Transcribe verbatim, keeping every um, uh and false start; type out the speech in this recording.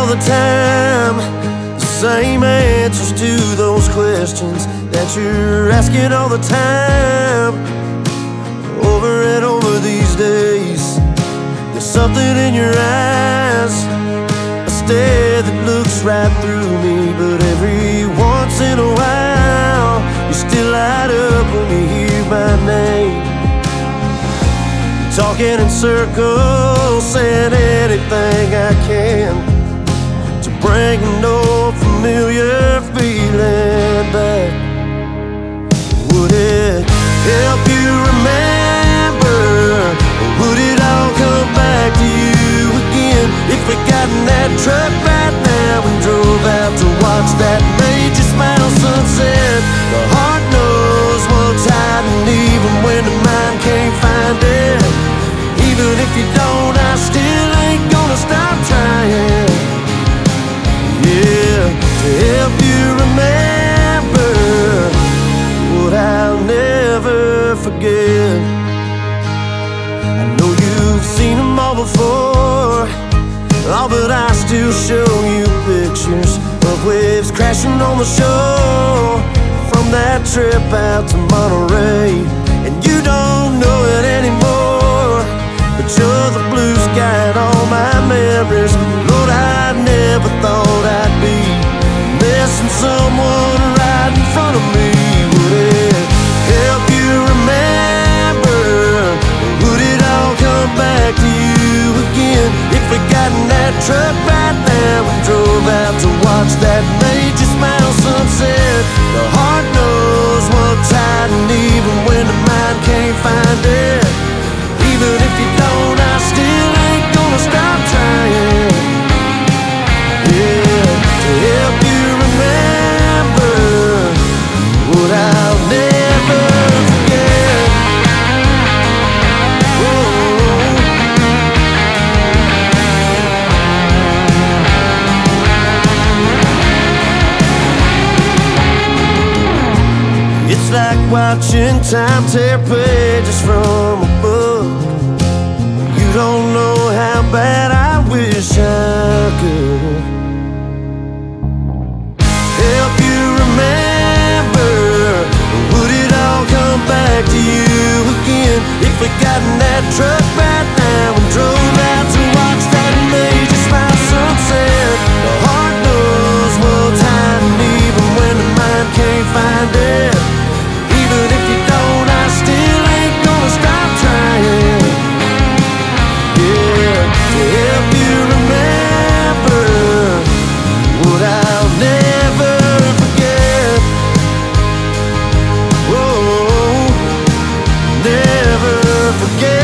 the time, the same answers to those questions that you're asking all the time. Over and over these days, there's something in your eyes, a stare that looks right through me. But every once in a while, you still light up when you hear my name. Talking in circles, saying anything I can to bring an old familiar feeling back. Would it help you remember, or would it all come back to you again if we got in that truck right now and drove out to watch that major smile sunset? The heart knows what's hiding even when the mind can't find it. Even if you don't, I still ain't gonna stop trying. Yeah, to help you remember what I'll never forget. I know you've seen them all before, oh, but I still show you pictures of waves crashing on the shore from that trip out to Monterey. And you don't know it anymore, but you're the blue sky in all my memories. Lord, I never thought I'd be missing someone right in front of me. Would it help you remember, or would it all come back to you again if we got in that truck right now and drove out to watch that major smile sunset? The heart knows what's hiding even when the mind can't find it. Even if you don't, I still ain't gonna stop trying. Yeah, to help you remember what I'll never forget. Oh. It's like watching time tear pages from a book. You don't know how bad I wish I could help you remember. Would it all come back to you again if we got in that truck right now and drove out to watch that major smile sunset? The heart knows what's hiding even when the mind can't find it. Even if you don't, I still ain't gonna stop trying. Yeah, to help you remember what I'll never forget. Oh, never forget.